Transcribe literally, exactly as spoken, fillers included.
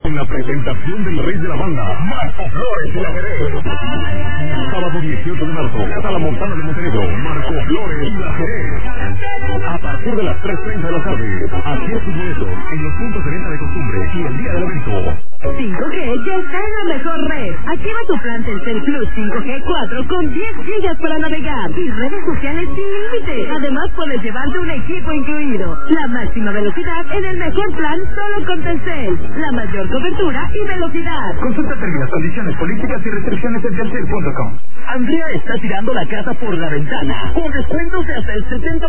En la presentación del rey de la banda, Marco Flores de la Jerez. Sábado dieciocho de marzo, Casa La Montana de Montenegro, Marco Flores y la Jerez. A partir de las tres treinta de la tarde, adquiere sus boletos en los puntos de venta de costumbre y el día del evento. cinco G ya está en la mejor red. Activa tu plan Telcel Plus cinco G cuatro con diez gigas para navegar y redes sociales sin límite. Además puedes llevarte un equipo incluido. La máxima velocidad en el mejor plan solo con Telcel. La mayor cobertura y velocidad. Consulta términos, condiciones, políticas y restricciones en telcel punto com. Andrea está tirando la casa por la ventana con descuentos de hasta el setenta